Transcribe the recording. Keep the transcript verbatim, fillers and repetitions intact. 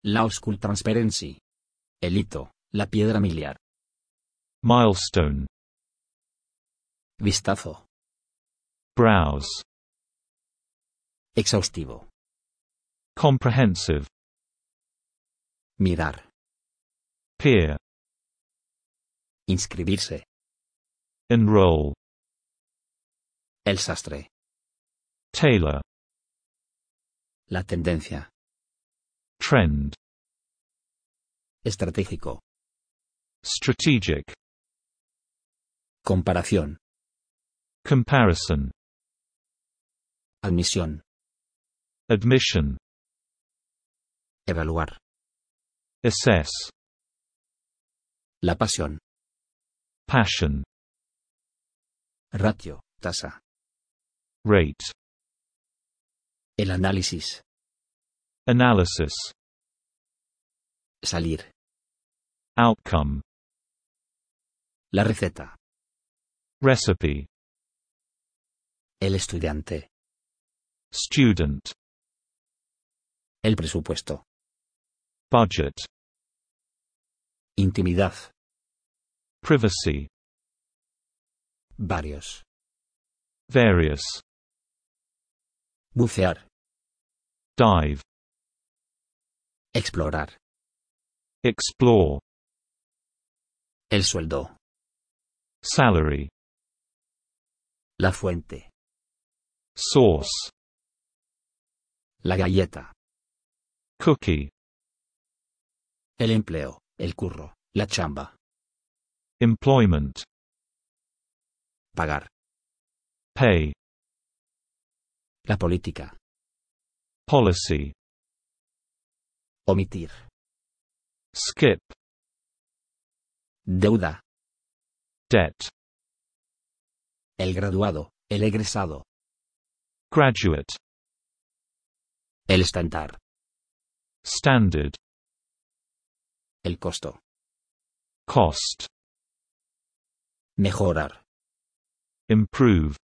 La Oscult Transparency. El hito, la piedra miliar. Milestone. Vistazo. Browse. Exhaustivo. Comprehensive. Mirar. Peer. Inscribirse. Enroll. El sastre. Tailor. La tendencia. Trend. Estratégico. Strategic. Comparación. Comparison. Admisión. Admission. Evaluar. Assess. La pasión. Passion. Ratio, tasa. Rate. El análisis. Analysis. Salir. Outcome. La receta. Recipe. El estudiante. Student. El presupuesto. Budget. Intimidad. Privacy. Varios. Various. Bucear. Dive. Explorar. Explore. El sueldo. Salary. La fuente. Source. La galleta. Cookie. El empleo, el curro, la chamba. Employment. Pagar. Pay. La política. Policy. Omitir. Skip. Deuda. Debt. El graduado, el egresado. Graduate. El estándar. Standard. El costo. Cost. Mejorar. Improve.